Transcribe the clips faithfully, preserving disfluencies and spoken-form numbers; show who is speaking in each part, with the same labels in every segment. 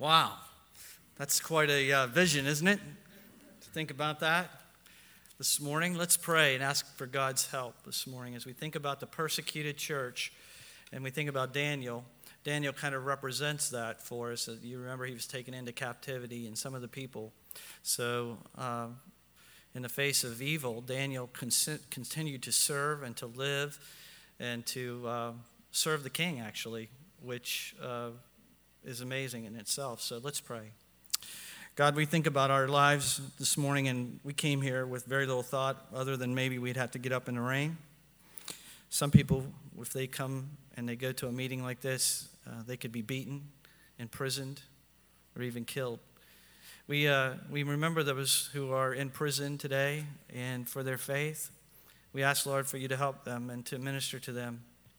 Speaker 1: Wow, that's quite a uh, vision, isn't it? To think about that this morning. Let's pray and ask for God's help this morning as we think about the persecuted church and we think about Daniel. Daniel kind of represents that for us. You remember he was taken into captivity and some of the people. So uh, in the face of evil, Daniel con- continued to serve and to live and to uh, serve the king, actually, which uh, is amazing in itself. So let's pray. God, we think about our lives this morning, and we came here with very little thought other than maybe we'd have to get up in the rain. Some people, if they come and they go to a meeting like this, uh, they could be beaten, imprisoned, or even killed. We uh, we remember those who are in prison today and for their faith. We ask, Lord, for you to help them and to minister to them,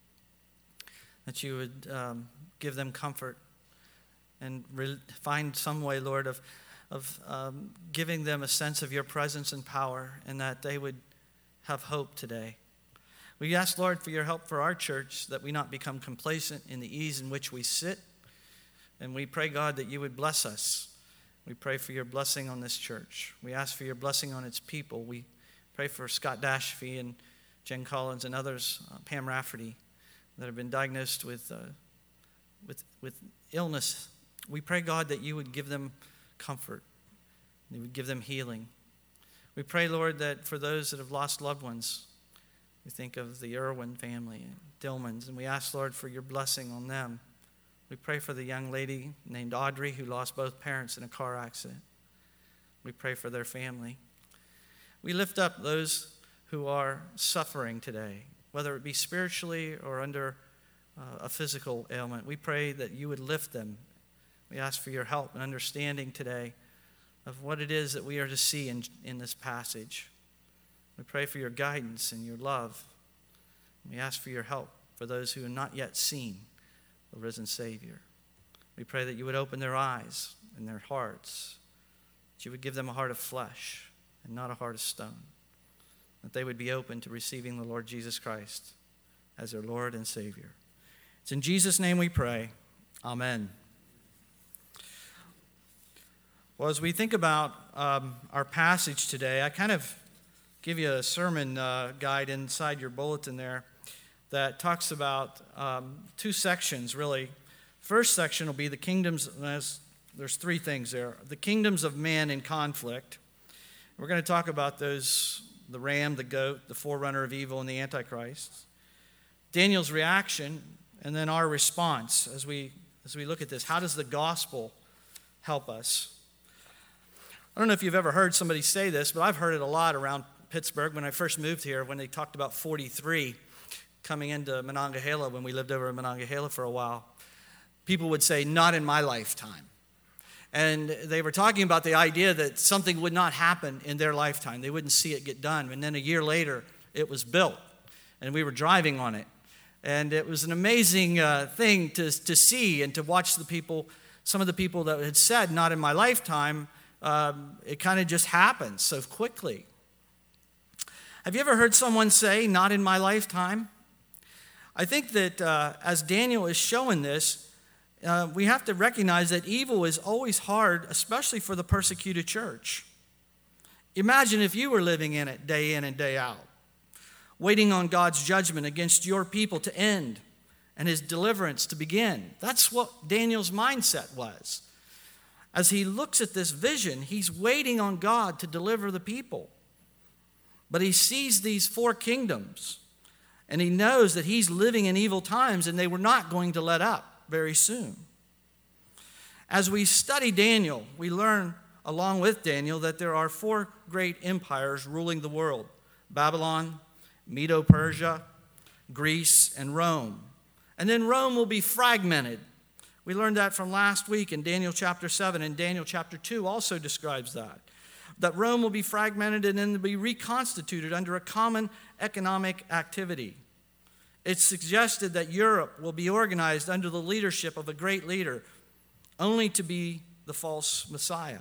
Speaker 1: that you would um, give them comfort and re- find some way, Lord, of, of um, giving them a sense of your presence and power, and that they would have hope today. We ask, Lord, for your help for our church, that we not become complacent in the ease in which we sit. And we pray, God, that you would bless us. We pray for your blessing on this church. We ask for your blessing on its people. We pray for Scott Dashby and Jen Collins and others, uh, Pam Rafferty, that have been diagnosed with, uh, with, with illness. We pray, God, that you would give them comfort. You would give them healing. We pray, Lord, that for those that have lost loved ones, we think of the Irwin family, Dillmans, and we ask, Lord, for your blessing on them. We pray for the young lady named Audrey who lost both parents in a car accident. We pray for their family. We lift up those who are suffering today, whether it be spiritually or under uh, a physical ailment. We pray that you would lift them. We ask for your help and understanding today of what it is that we are to see in, in this passage. We pray for your guidance and your love. We ask for your help for those who have not yet seen the risen Savior. We pray that you would open their eyes and their hearts, that you would give them a heart of flesh and not a heart of stone, that they would be open to receiving the Lord Jesus Christ as their Lord and Savior. It's in Jesus' name we pray. Amen. Well, as we think about um, our passage today, I kind of give you a sermon uh, guide inside your bulletin there that talks about um, two sections, really. First section will be the kingdoms. There's, there's three things there. The kingdoms of man in conflict. We're going to talk about those, the ram, the goat, the forerunner of evil, and the Antichrist. Daniel's reaction, and then our response as we as we look at this. How does the gospel help us? I don't know if you've ever heard somebody say this, but I've heard it a lot around Pittsburgh. When I first moved here, when they talked about forty-three coming into Monongahela, when we lived over in Monongahela for a while, people would say, not in my lifetime. And they were talking about the idea that something would not happen in their lifetime. They wouldn't see it get done. And then a year later, it was built, and we were driving on it. And it was an amazing uh, thing to, to see and to watch the people, some of the people that had said, not in my lifetime, um, it kind of just happened so quickly. Have you ever heard someone say, not in my lifetime? I think that uh, as Daniel is showing this, uh, we have to recognize that evil is always hard, especially for the persecuted church. Imagine if you were living in it day in and day out, waiting on God's judgment against your people to end and his deliverance to begin. That's what Daniel's mindset was. As he looks at this vision, he's waiting on God to deliver the people. But he sees these four kingdoms, and he knows that he's living in evil times, and they were not going to let up very soon. As we study Daniel, we learn, along with Daniel, that there are four great empires ruling the world: Babylon, Medo-Persia, Greece, and Rome. And then Rome will be fragmented. We learned that from last week in Daniel chapter seven, and Daniel chapter two also describes that. That Rome will be fragmented and then be reconstituted under a common economic activity. It's suggested that Europe will be organized under the leadership of a great leader, only to be the false Messiah.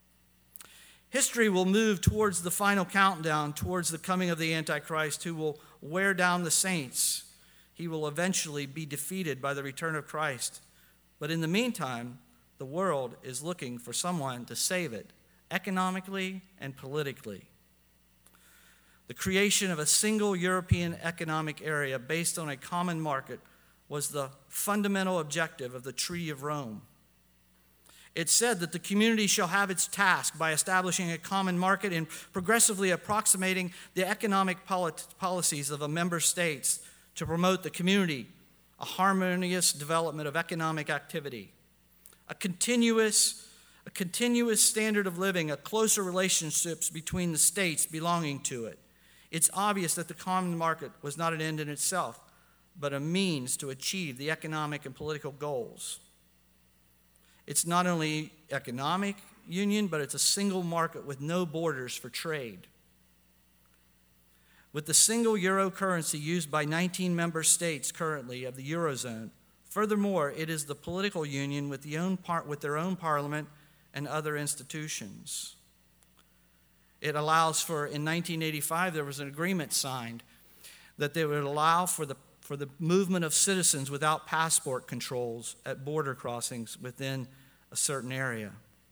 Speaker 1: History will move towards the final countdown, towards the coming of the Antichrist, who will wear down the saints. He will eventually be defeated by the return of Christ. But in the meantime, the world is looking for someone to save it, economically and politically. The creation of a single European economic area based on a common market was the fundamental objective of the Treaty of Rome. It said that the community shall have its task by establishing a common market and progressively approximating the economic policies of the member states to promote the community, a harmonious development of economic activity, a continuous, a continuous standard of living, a closer relationships between the states belonging to it. It's obvious that the common market was not an end in itself, but a means to achieve the economic and political goals. It's not only economic union, but it's a single market with no borders for trade. With the single euro currency used by nineteen member states currently of the Eurozone, furthermore, it is the political union with, the own par- with their own parliament and other institutions. It allows for, in nineteen eighty-five, there was an agreement signed that they would allow for the for the movement of citizens without passport controls at border crossings within a certain area.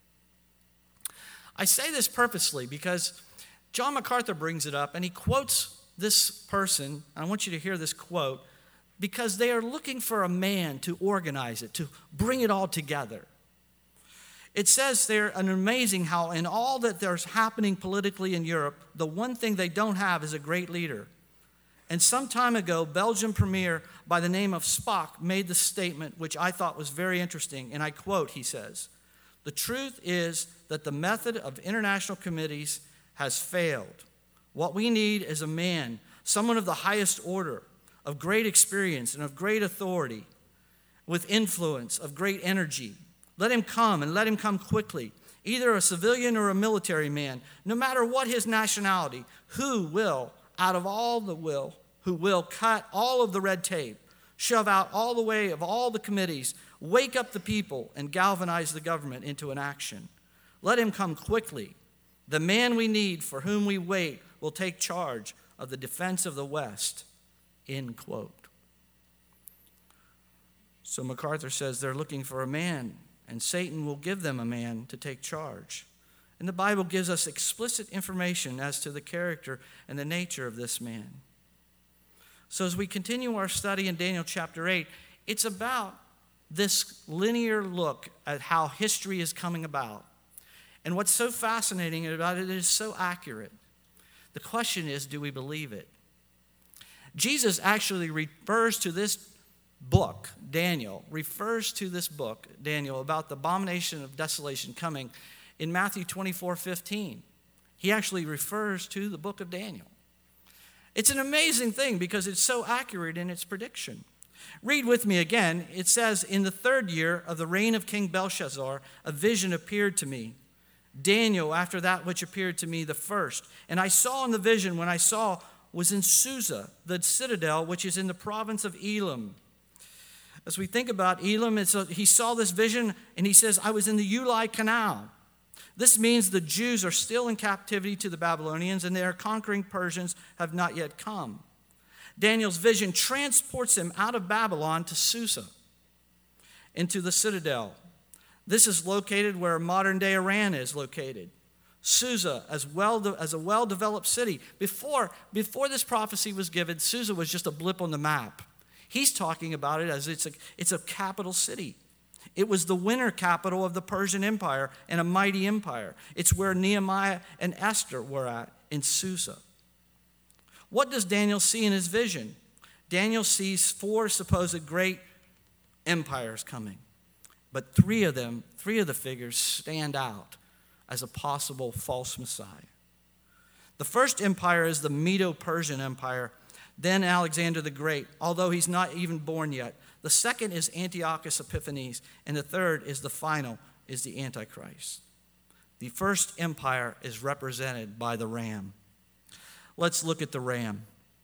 Speaker 1: I say this purposely because John MacArthur brings it up, and he quotes this person. I want you to hear this quote, because they are looking for a man to organize it, to bring it all together. It says there, an amazing how in all that there's happening politically in Europe, the one thing they don't have is a great leader. And some time ago, Belgian premier by the name of Spock made the statement, which I thought was very interesting, and I quote, he says, "The truth is that the method of international committees has failed. What we need is a man, someone of the highest order, of great experience and of great authority, with influence, of great energy. Let him come, and let him come quickly, either a civilian or a military man, no matter what his nationality, who will out of all the will, who will cut all of the red tape, shove out all the way of all the committees, wake up the people, and galvanize the government into an action. Let him come quickly. The man we need, for whom we wait, will take charge of the defense of the West." End quote. So MacArthur says they're looking for a man, and Satan will give them a man to take charge. And the Bible gives us explicit information as to the character and the nature of this man. So as we continue our study in Daniel chapter eight, it's about this linear look at how history is coming about. And what's so fascinating about it, it is so accurate. The question is, do we believe it? Jesus actually refers to this book, Daniel, refers to this book, Daniel, about the abomination of desolation coming in Matthew twenty-four fifteen. He actually refers to the book of Daniel. It's an amazing thing because it's so accurate in its prediction. Read with me again. It says, "In the third year of the reign of King Belshazzar, a vision appeared to me. Daniel, after that which appeared to me the first. And I saw in the vision, when I saw, was in Susa, the citadel, which is in the province of Elam." As we think about Elam, it's a, he saw this vision, and he says, "I was in the Ulai Canal." This means the Jews are still in captivity to the Babylonians, and their conquering Persians have not yet come. Daniel's vision transports him out of Babylon to Susa, into the citadel. This is located where modern-day Iran is located. Susa, as well as a well-developed city. Before, before this prophecy was given, Susa was just a blip on the map. He's talking about it as it's a, it's a capital city. It was the winter capital of the Persian Empire and a mighty empire. It's where Nehemiah and Esther were at, in Susa. What does Daniel see in his vision? Daniel sees four supposed great empires coming. But three of them, three of the figures stand out as a possible false Messiah. The first empire is the Medo-Persian Empire, then Alexander the Great, although he's not even born yet. The second is Antiochus Epiphanes, and the third is the final, is the Antichrist. The first empire is represented by the ram. Let's look at the ram.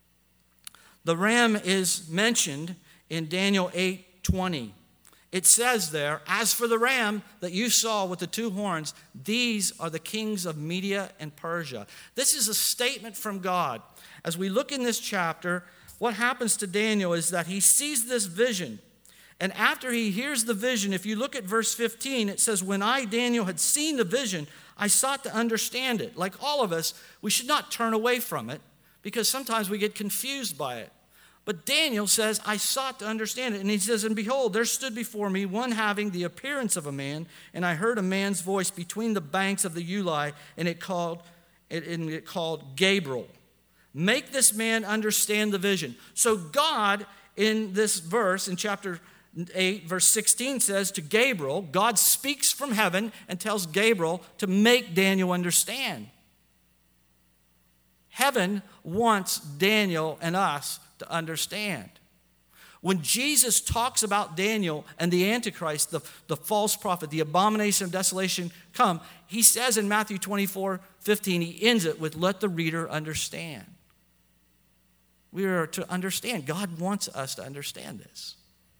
Speaker 1: The ram is mentioned in Daniel eight twenty. It says there, "As for the ram that you saw with the two horns, these are the kings of Media and Persia." This is a statement from God. As we look in this chapter, what happens to Daniel is that he sees this vision, And after he hears the vision, if you look at verse fifteen, it says, when I, Daniel, had seen the vision, I sought to understand it. Like all of us, we should not turn away from it because sometimes we get confused by it. But Daniel says, I sought to understand it. And he says, and behold, there stood before me one having the appearance of a man, and I heard a man's voice between the banks of the Ulai, and it called, it, and it called Gabriel. Make this man understand the vision. So God, in this verse, in chapter eight, verse sixteen, says to Gabriel, God speaks from heaven and tells Gabriel to make Daniel understand. Heaven wants Daniel and us to understand. When Jesus talks about Daniel and the Antichrist, the, the false prophet, the abomination of desolation come, he says in Matthew twenty-four fifteen, he ends it with, let the reader understand. We are to understand. God wants us to understand this.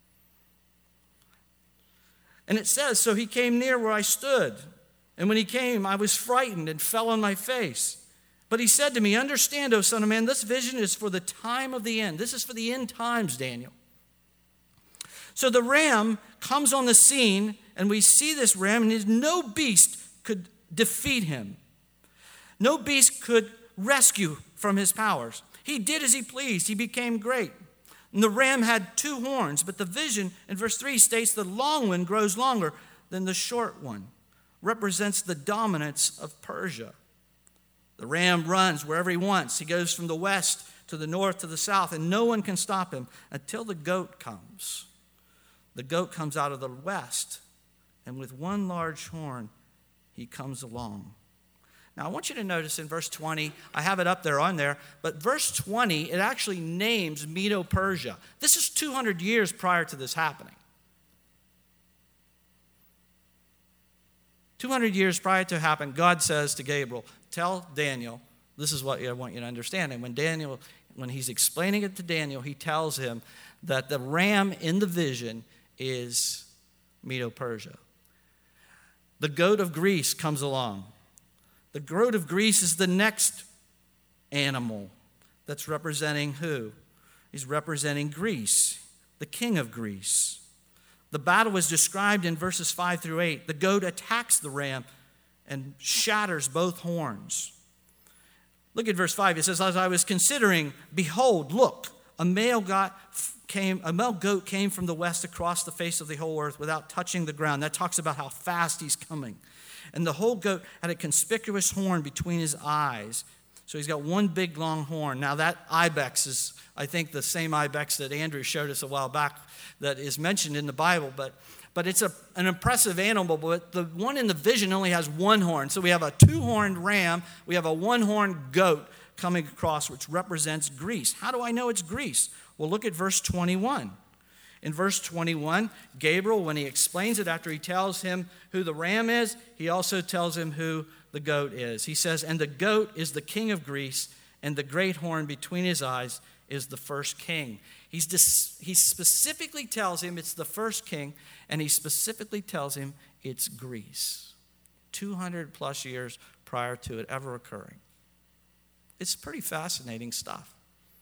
Speaker 1: And it says, so he came near where I stood. And when he came, I was frightened and fell on my face. But he said to me, understand, O son of man, this vision is for the time of the end. This is for the end times, Daniel. So the ram comes on the scene, and we see this ram, and no beast could defeat him. No beast could rescue from his powers. He did as he pleased. He became great. And the ram had two horns, but the vision in verse three states the long one grows longer than the short one, represents the dominance of Persia. The ram runs wherever he wants. He goes from the west to the north to the south, and no one can stop him until the goat comes. The goat comes out of the west, and with one large horn, he comes along. Now, I want you to notice in verse twenty, I have it up there on there, but verse twenty, it actually names Medo-Persia. This is two hundred years prior to this happening. two hundred years prior to it happening, God says to Gabriel, tell Daniel, this is what I want you to understand. And when Daniel, when he's explaining it to Daniel, he tells him that the ram in the vision is Medo-Persia. The goat of Greece comes along. The goat of Greece is the next animal that's representing who? He's representing Greece, the king of Greece. The battle is described in verses five through eight. The goat attacks the ram and shatters both horns. Look at verse five. It says, as I was considering, behold, look, a male goat came, a male goat came from the west across the face of the whole earth without touching the ground. That talks about how fast he's coming. And the whole goat had a conspicuous horn between his eyes. So he's got one big long horn. Now that ibex is, I think, the same ibex that Andrew showed us a while back that is mentioned in the Bible. But, but it's a, an impressive animal. But the one in the vision only has one horn. So we have a two-horned ram. We have a one-horned goat coming across, which represents Greece. How do I know it's Greece? Well, look at verse twenty-one. In verse twenty-one, Gabriel, when he explains it after he tells him who the ram is, he also tells him who the goat is. He says, and the goat is the king of Greece, and the great horn between his eyes is the first king. He's dis- he specifically tells him it's the first king, and he specifically tells him it's Greece. two hundred plus years prior to it ever occurring. It's pretty fascinating stuff.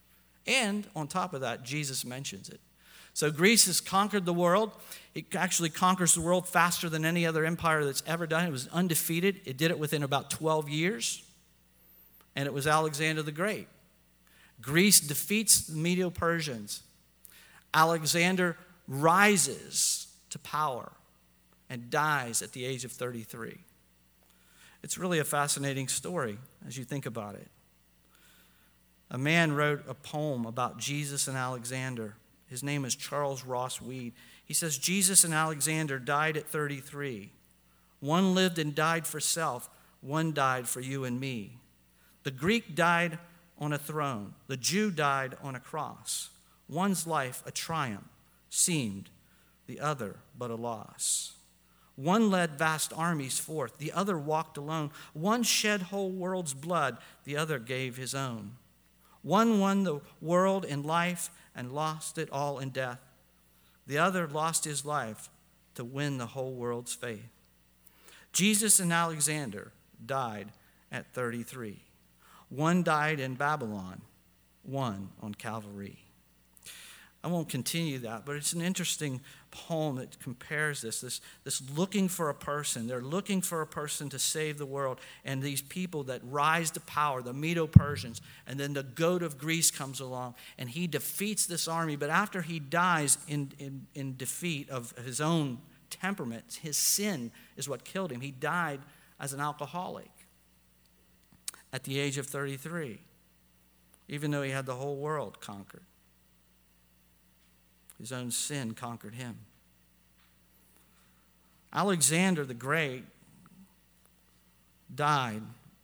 Speaker 1: And on top of that, Jesus mentions it. So Greece has conquered the world. It actually conquers the world faster than any other empire that's ever done. It was undefeated. It did it within about twelve years. And it was Alexander the Great. Greece defeats the Medo-Persians. Alexander rises to power and dies at the age of thirty-three. It's really a fascinating story as you think about it. A man wrote a poem about Jesus and Alexander. His name is Charles Ross Weed. He says, Jesus and Alexander died at thirty-three. One lived and died for self. One died for you and me. The Greek died on a throne. The Jew died on a cross. One's life a triumph seemed, the other but a loss. One led vast armies forth. The other walked alone. One shed whole world's blood. The other gave his own. One won the world in life and lost it all in death. The other lost his life to win the whole world's faith. Jesus and Alexander died at thirty-three. One died in Babylon, one on Calvary. I won't continue that, but it's an interesting poem that compares this, this, this looking for a person. They're looking for a person to save the world, and these people that rise to power, the Medo-Persians, and then the goat of Greece comes along, and he defeats this army. But after he dies in, in, in defeat of his own temperament, his sin is what killed him. He died as an alcoholic at the age of thirty-three, even though he had the whole world conquered. His own sin conquered him. Alexander the Great died.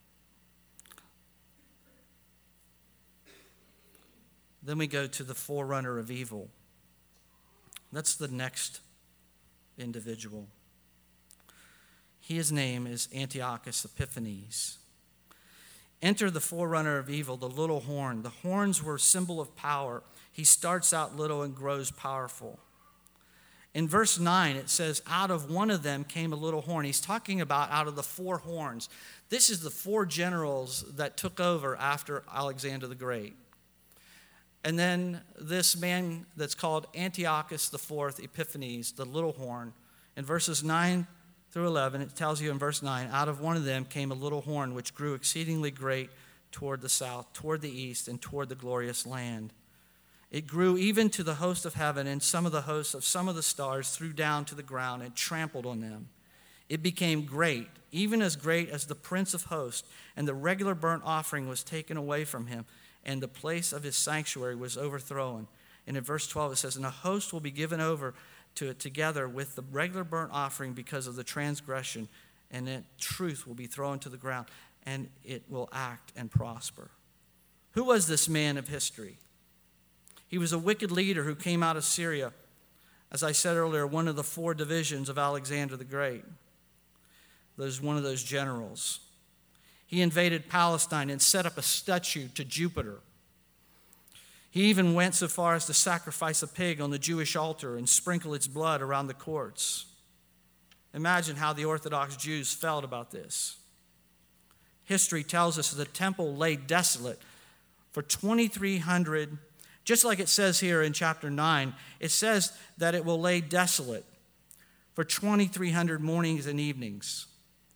Speaker 1: Then we go to the forerunner of evil. That's the next individual. His name is Antiochus Epiphanes. Enter the forerunner of evil, the little horn. The horns were a symbol of power. He starts out little and grows powerful. In verse nine, it says, out of one of them came a little horn. He's talking about out of the four horns. This is the four generals that took over after Alexander the Great. And then this man that's called Antiochus the Fourth, Epiphanes, the little horn, in verses nine through eleven, it tells you in verse nine, out of one of them came a little horn which grew exceedingly great toward the south, toward the east, and toward the glorious land. It grew even to the host of heaven, and some of the hosts of some of the stars threw down to the ground and trampled on them. It became great, even as great as the prince of hosts, and the regular burnt offering was taken away from him, and the place of his sanctuary was overthrown. And in verse twelve it says, and a host will be given over to it together with the regular burnt offering because of the transgression, and that truth will be thrown to the ground, and it will act and prosper. Who was this man of history? He was a wicked leader who came out of Syria, as I said earlier, one of the four divisions of Alexander the Great. There's one of those generals. He invaded Palestine and set up a statue to Jupiter. He even went so far as to sacrifice a pig on the Jewish altar and sprinkle its blood around the courts. Imagine how the Orthodox Jews felt about this. History tells us that the temple lay desolate for twenty-three hundred, just like it says here in chapter nine, it says that it will lay desolate for twenty-three hundred mornings and evenings.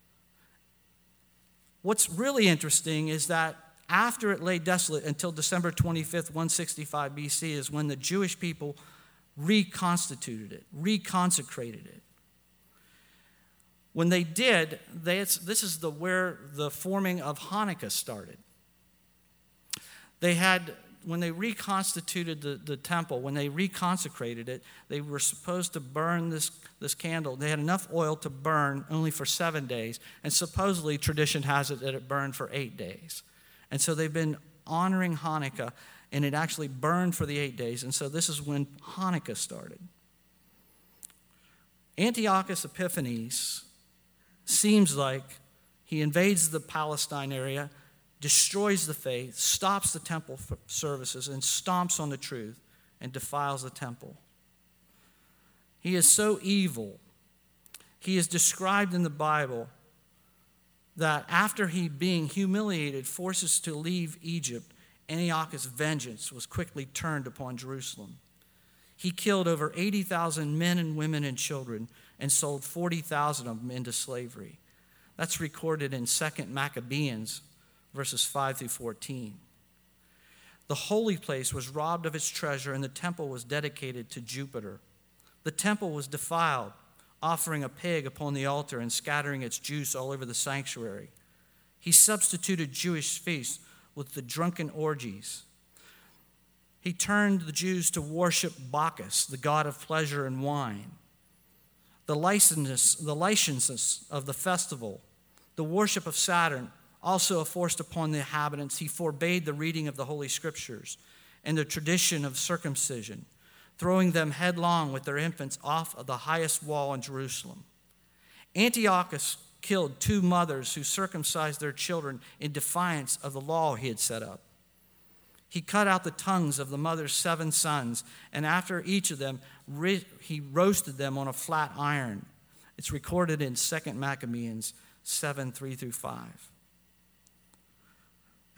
Speaker 1: What's really interesting is that after it lay desolate until December twenty-fifth, one sixty-five B C is when the Jewish people reconstituted it, reconsecrated it. When they did, they, this is the where the forming of Hanukkah started. They had, when they reconstituted the, the temple, when they reconsecrated it, they were supposed to burn this, this candle. They had enough oil to burn only for seven days, and supposedly tradition has it that it burned for eight days. And so they've been honoring Hanukkah, and it actually burned for the eight days. And so this is when Hanukkah started. Antiochus Epiphanes seems like he invades the Palestine area, destroys the faith, stops the temple services, and stomps on the truth and defiles the temple. He is so evil. He is described in the Bible that after he, being humiliated, forces to leave Egypt, Antiochus' vengeance was quickly turned upon Jerusalem. He killed over eighty thousand men and women and children and sold forty thousand of them into slavery. That's recorded in Second Maccabees, verses five through fourteen. The holy place was robbed of its treasure, and the temple was dedicated to Jupiter. The temple was defiled, offering a pig upon the altar and scattering its juice all over the sanctuary. He substituted Jewish feasts with the drunken orgies. He turned the Jews to worship Bacchus, the god of pleasure and wine. The licentiousness, the licentiousness of the festival, the worship of Saturn, also forced upon the inhabitants. He forbade the reading of the Holy Scriptures and the tradition of circumcision, throwing them headlong with their infants off of the highest wall in Jerusalem. Antiochus killed two mothers who circumcised their children in defiance of the law he had set up. He cut out the tongues of the mother's seven sons, and after each of them, he roasted them on a flat iron. It's recorded in Second Maccabees seven, three through five.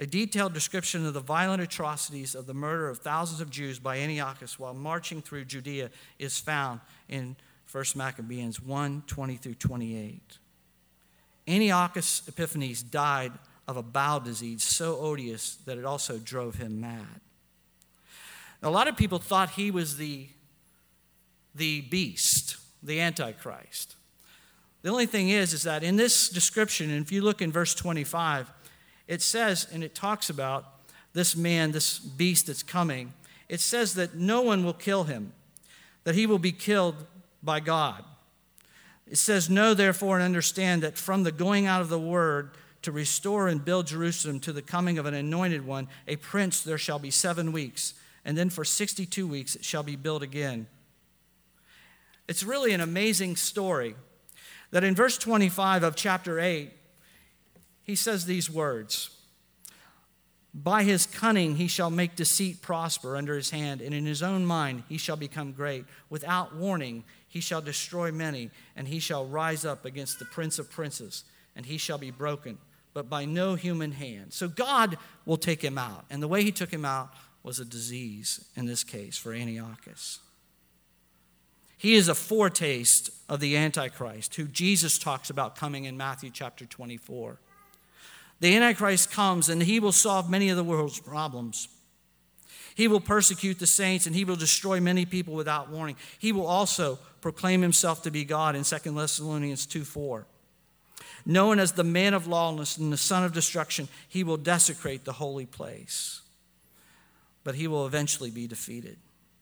Speaker 1: A detailed description of the violent atrocities of the murder of thousands of Jews by Antiochus while marching through Judea is found in First Maccabees one, twenty through twenty-eight. Antiochus Epiphanes died of a bowel disease so odious that it also drove him mad. Now, a lot of people thought he was the, the beast, the Antichrist. The only thing is, is that in this description, and if you look in verse twenty-five, it says, and it talks about this man, this beast that's coming, it says that no one will kill him, that he will be killed by God. It says, know therefore and understand that from the going out of the word to restore and build Jerusalem to the coming of an anointed one, a prince there shall be seven weeks, and then for sixty-two weeks it shall be built again. It's really an amazing story that in verse twenty-five of chapter eight, he says these words, by his cunning he shall make deceit prosper under his hand, and in his own mind he shall become great. Without warning he shall destroy many, and he shall rise up against the prince of princes, and he shall be broken, but by no human hand. So God will take him out, and the way he took him out was a disease, in this case, for Antiochus. He is a foretaste of the Antichrist, who Jesus talks about coming in Matthew chapter twenty-four. The Antichrist comes, and he will solve many of the world's problems. He will persecute the saints, and he will destroy many people without warning. He will also proclaim himself to be God in Second Thessalonians two four. Known as the man of lawlessness and the son of destruction, he will desecrate the holy place. But he will eventually be defeated.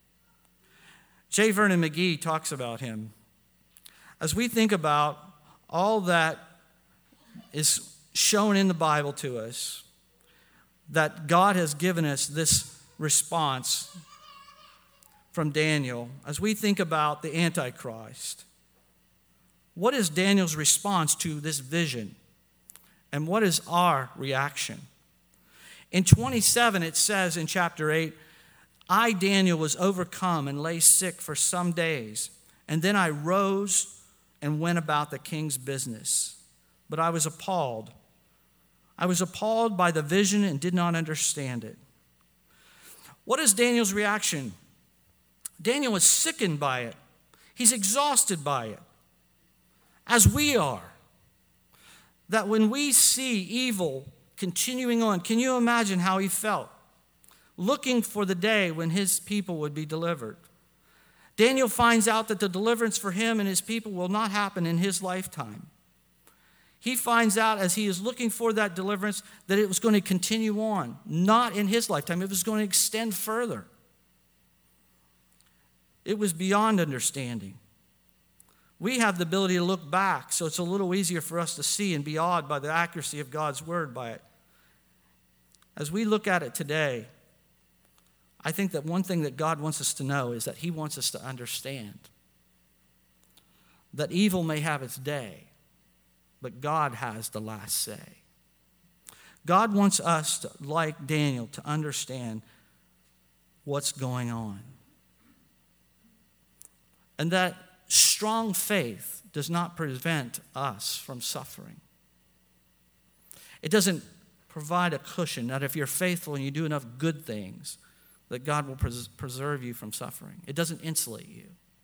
Speaker 1: J. Vernon McGee talks about him. As we think about all that is shown in the Bible to us, that God has given us this response from Daniel, as we think about the Antichrist, what is Daniel's response to this vision? And what is our reaction? In twenty-seven, it says in chapter eight, I, Daniel, was overcome and lay sick for some days. And then I rose and went about the king's business. But I was appalled. I was appalled by the vision and did not understand it. What is Daniel's reaction? Daniel is sickened by it. He's exhausted by it, as we are. That when we see evil continuing on, can you imagine how he felt? Looking for the day when his people would be delivered. Daniel finds out that the deliverance for him and his people will not happen in his lifetime. He finds out as he is looking for that deliverance that it was going to continue on, not in his lifetime. It was going to extend further. It was beyond understanding. We have the ability to look back, so it's a little easier for us to see and be awed by the accuracy of God's word by it. As we look at it today, I think that one thing that God wants us to know is that he wants us to understand that evil may have its day, but God has the last say. God wants us, to, like Daniel, to understand what's going on. And that strong faith does not prevent us from suffering. It doesn't provide a cushion that if you're faithful and you do enough good things, that God will pres- preserve you from suffering. It doesn't insulate you.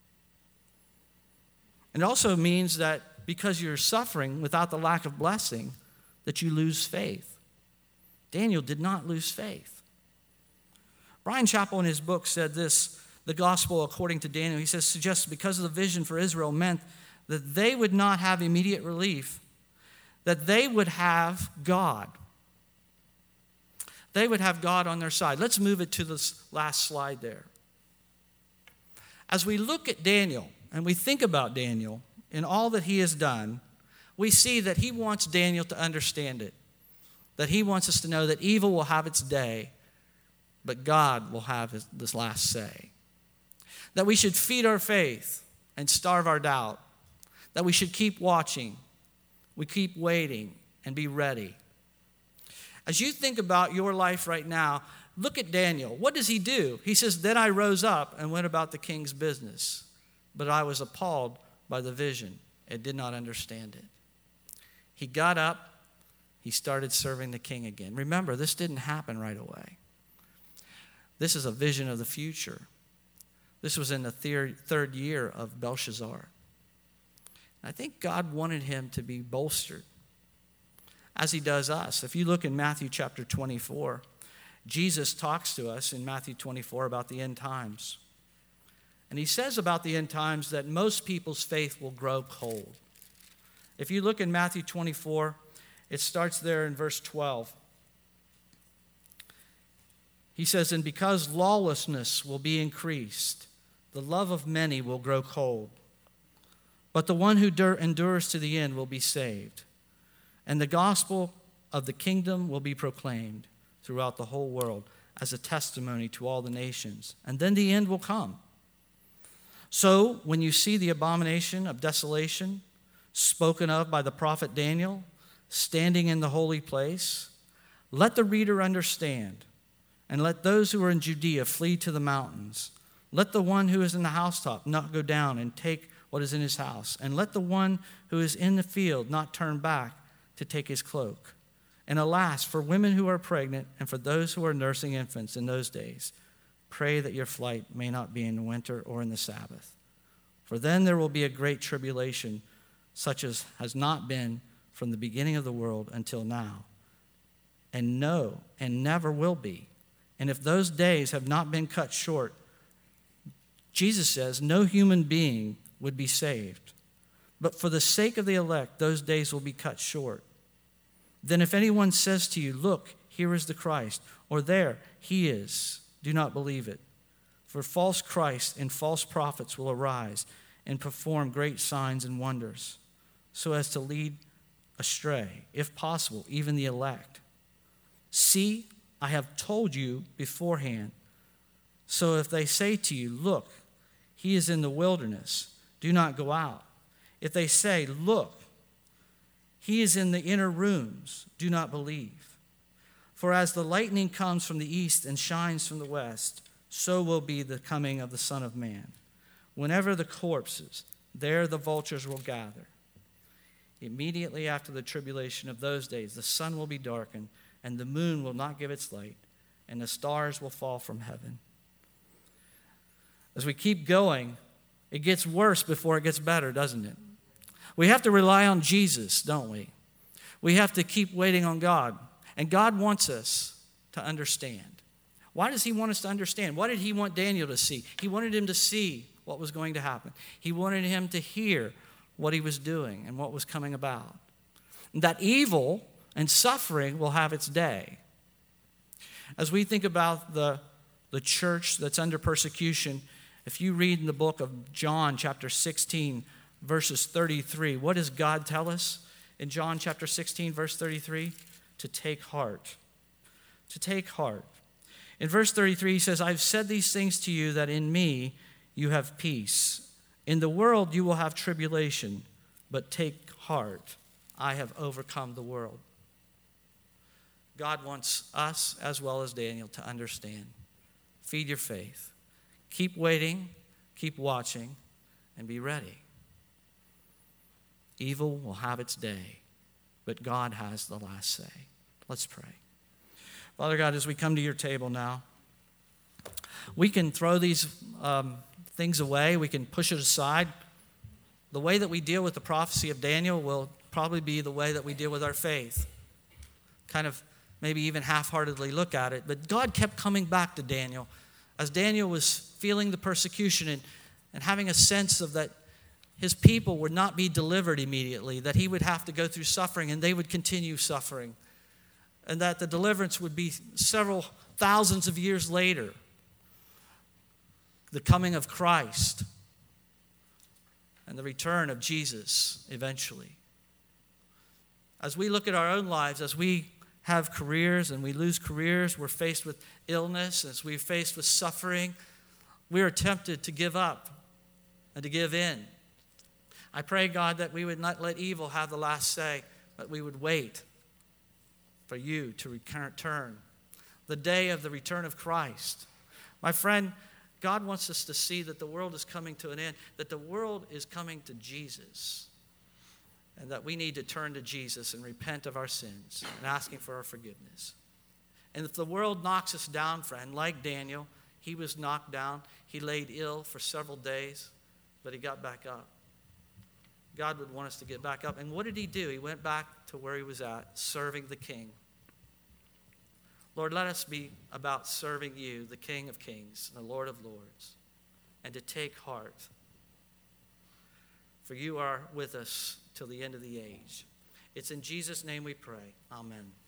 Speaker 1: And it also means that because you're suffering without the lack of blessing, that you lose faith. Daniel did not lose faith. Brian Chappell in his book said this, The Gospel According to Daniel. He says, suggests because of the vision for Israel meant that they would not have immediate relief, that they would have God. They would have God on their side. Let's move it to this last slide there. As we look at Daniel and we think about Daniel and all that he has done, we see that he wants Daniel to understand it. That he wants us to know that evil will have its day, but God will have his, this last say. That we should feed our faith and starve our doubt. That we should keep watching, we keep waiting, and be ready. As you think about your life right now, look at Daniel. What does he do? He says, then I rose up and went about the king's business, but I was appalled by the vision and did not understand it. He got up, he started serving the king again. Remember, this didn't happen right away. This is a vision of the future. This was in the third, third year of Belshazzar. I think God wanted him to be bolstered, as he does us. If you look in Matthew chapter twenty-four, Jesus talks to us in Matthew twenty-four about the end times. And he says about the end times that most people's faith will grow cold. If you look in Matthew twenty-four, it starts there in verse twelve. He says, "And because lawlessness will be increased, the love of many will grow cold. But the one who endures to the end will be saved. And the gospel of the kingdom will be proclaimed throughout the whole world as a testimony to all the nations. And then the end will come. So when you see the abomination of desolation spoken of by the prophet Daniel standing in the holy place, let the reader understand, and let those who are in Judea flee to the mountains. Let the one who is in the housetop not go down and take what is in his house, and let the one who is in the field not turn back to take his cloak. And alas, for women who are pregnant and for those who are nursing infants in those days, pray that your flight may not be in the winter or in the Sabbath. For then there will be a great tribulation, such as has not been from the beginning of the world until now, and no, and never will be. And if those days have not been cut short, Jesus says no human being would be saved. But for the sake of the elect, those days will be cut short. Then if anyone says to you, 'Look, here is the Christ,' or 'There he is,' do not believe it. For false Christs and false prophets will arise and perform great signs and wonders, so as to lead astray, if possible, even the elect. See, I have told you beforehand. So if they say to you, 'Look, he is in the wilderness,' do not go out. If they say, 'Look, he is in the inner rooms,' do not believe. For as the lightning comes from the east and shines from the west, so will be the coming of the Son of Man. Whenever the corpses, there the vultures will gather. Immediately after the tribulation of those days, the sun will be darkened, and the moon will not give its light, and the stars will fall from heaven." As we keep going, it gets worse before it gets better, doesn't it? We have to rely on Jesus, don't we? We have to keep waiting on God. And God wants us to understand. Why does he want us to understand? What did he want Daniel to see? He wanted him to see what was going to happen. He wanted him to hear what he was doing and what was coming about. And that evil and suffering will have its day. As we think about the, the church that's under persecution, if you read in the book of John, chapter sixteen, verses thirty-three, what does God tell us in John chapter sixteen, verse thirty-three? To take heart. To take heart. In verse thirty-three, he says, "I've said these things to you that in me you have peace. In the world you will have tribulation, but take heart. I have overcome the world." God wants us, as well as Daniel, to understand. Feed your faith. Keep waiting, keep watching, and be ready. Evil will have its day, but God has the last say. Let's pray. Father God, as we come to your table now, we can throw these um, things away. We can push it aside. The way that we deal with the prophecy of Daniel will probably be the way that we deal with our faith. Kind of maybe even half-heartedly look at it. But God kept coming back to Daniel as Daniel was feeling the persecution and, and having a sense of that his people would not be delivered immediately, that he would have to go through suffering and they would continue suffering, and that the deliverance would be several thousands of years later, the coming of Christ and the return of Jesus eventually. As we look at our own lives, as we have careers and we lose careers, we're faced with illness, as we're faced with suffering, we are tempted to give up and to give in. I pray, God, that we would not let evil have the last say, but we would wait for you to return, the day of the return of Christ. My friend, God wants us to see that the world is coming to an end, that the world is coming to Jesus. and that we need to turn to Jesus and repent of our sins and asking for our forgiveness. And if the world knocks us down, friend, like Daniel, he was knocked down. He laid ill for several days, but he got back up. God would want us to get back up. And what did he do? He went back to where he was at, serving the King. Lord, let us be about serving you, the King of Kings, the Lord of Lords, and to take heart. For you are with us till the end of the age. It's in Jesus' name we pray. Amen.